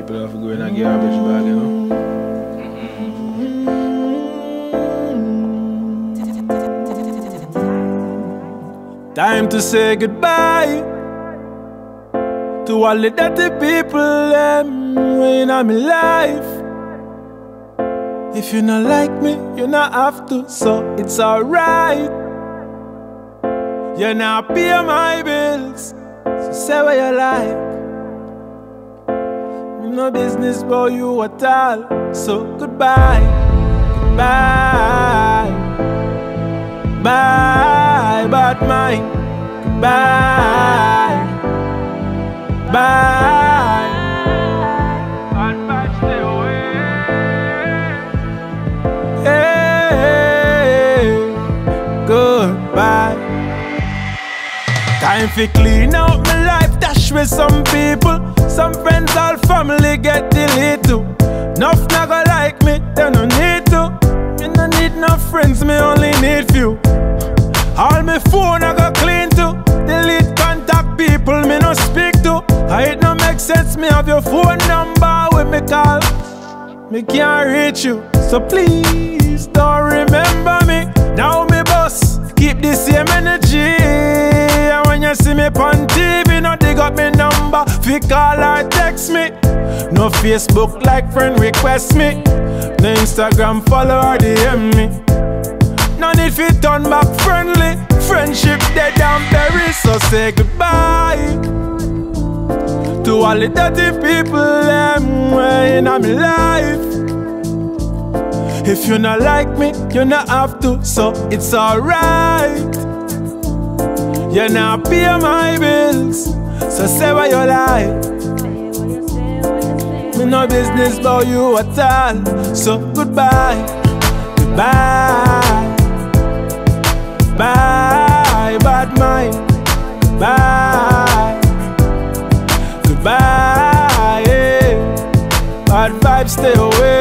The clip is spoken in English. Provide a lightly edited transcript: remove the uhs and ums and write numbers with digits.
people have to go in a garbage bag, you know. Time to say goodbye to all the dirty people in my life. If you not like me, you not have to, so it's alright. You not pay my bills, so say what you like. No business about you at all, so goodbye, goodbye, bye, bad mind, goodbye, bye. Bad vibes stay away. Hey, goodbye. Time for clean out my life, dash with some people. Some friends, all family get deleted too. Nuff nigga like me, they no need to. Me no need no friends, me only need few. All my phone I got clean too. Delete contact people me no speak to. It no make sense, me have your phone number with me call. Me can't reach you, so please don't remember me. Now me boss, keep the same energy. And when you see me on TV, no dig up me number. Fi call or text me. No Facebook like friend request me. No Instagram follow or DM me. No need fi turn back friendly. Friendship dead and buried, so say goodbye to all the dirty people in my life. If you not like me, you not have to, so it's alright. You not pay my bills, so say what you like. Me no business about you at all, so goodbye, goodbye, bye, bad mind, bye, goodbye, yeah. Bad vibes stay away.